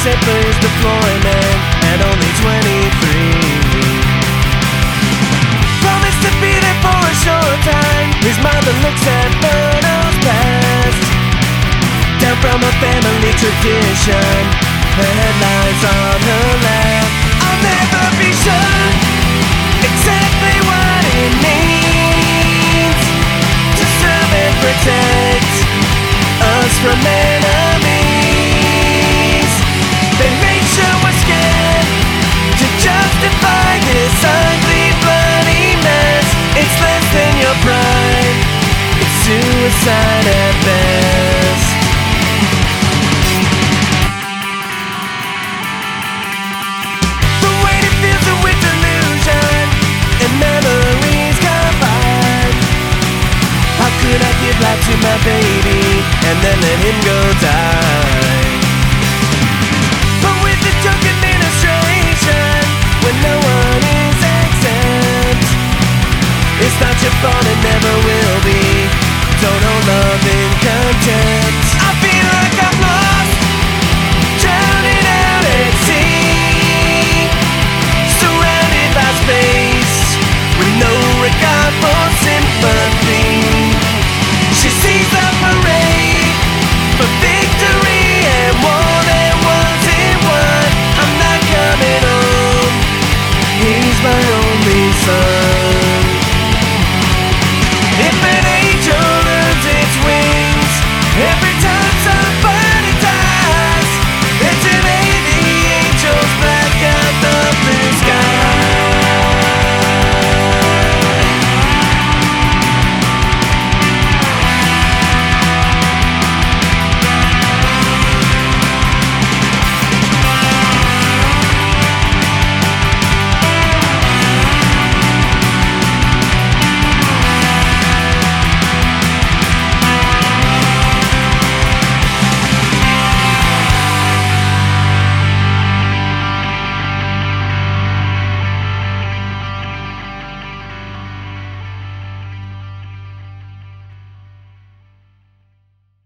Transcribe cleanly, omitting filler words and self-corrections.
sent for his deployment at only 23. Promised to be there for a short time. His mother looks at photos past, down from a family tradition, her headlines on her lap. I'll never be sure exactly what it means to serve and protect us from enemies. They make sure we're scared to justify this ugly, bloody mess. It's less than your pride, it's suicide at best.